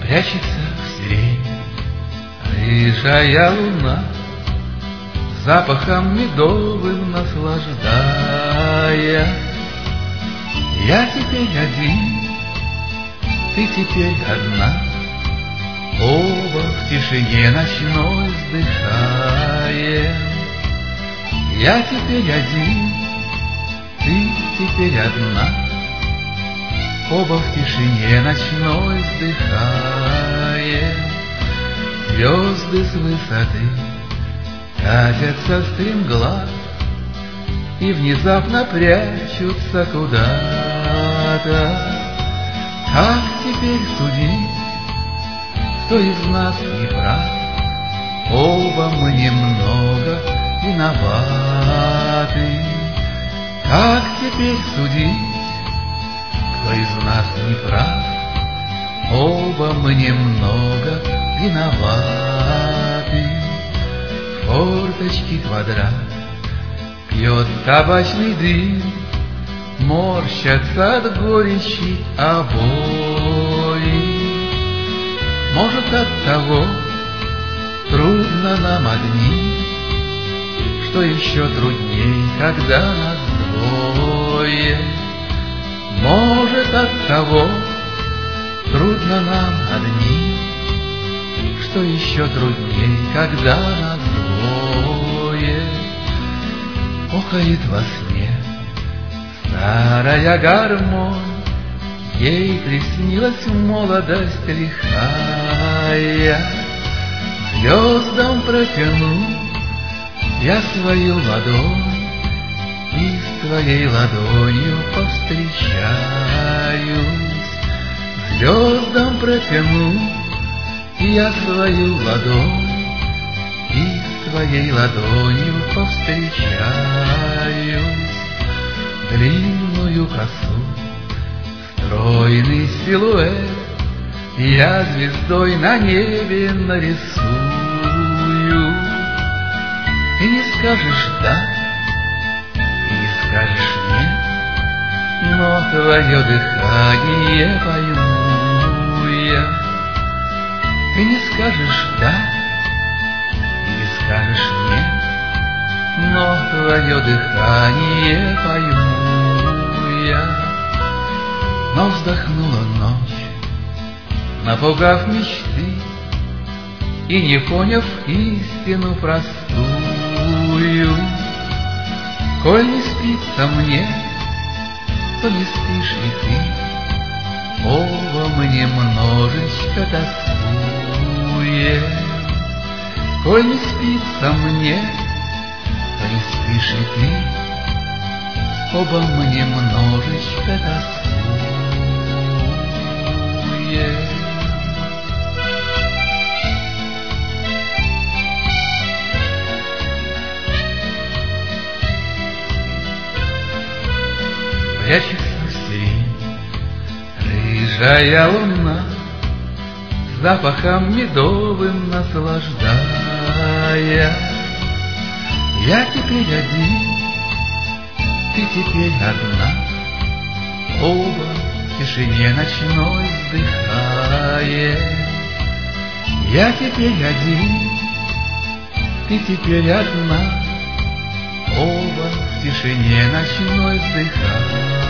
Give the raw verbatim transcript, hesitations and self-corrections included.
Прячется в сирени рыжая луна, запахом медовым наслаждая. Я теперь один, ты теперь одна, оба в тишине ночной вздыхаем. Я теперь один, ты теперь одна, оба в тишине ночной вздыхаем. Звезды с высоты катятся стремглав и внезапно прячутся куда-то. Как теперь судить, кто из нас не прав? Оба мы немного виноваты. Как теперь судить, кто из нас не прав? Оба мы немного виноваты. В форточке квадрат пьет табачный дым, морщатся от горечи обои. Может, от того трудно нам одни, что еще трудней, когда нас двое. Может, от того трудно нам одни, что еще трудней, когда нас двое. Охает во сне старая гармонь, ей приснилась молодость лихая. Звездам протяну я свою ладонь, и с твоей ладонью повстречаюсь. Звездам протяну я свою ладонь, и с твоей ладонью повстречаюсь. Длинную косу, стройный силуэт я звездой на небе нарисую. Ты не скажешь «да», и не скажешь «нет», но твое дыхание пойму я. Ты не скажешь «да», и не скажешь «нет», но твое дыхание пойму я. Но вздохнула ночь, напугав мечты, и не поняв истину простую. Коль не спится мне, то не спишь и ты, оба мы немножечко тоскуем. Коль не спится мне, то не спишь и ты, оба мы немножечко тоскуем. Прячется в сирени рыжая луна, запахом медовым наслаждая. Я теперь один, ты теперь одна, оба в тишине ночной вздыхаем. Я теперь один, ты теперь одна, оба в тишине ночной вздыхаем.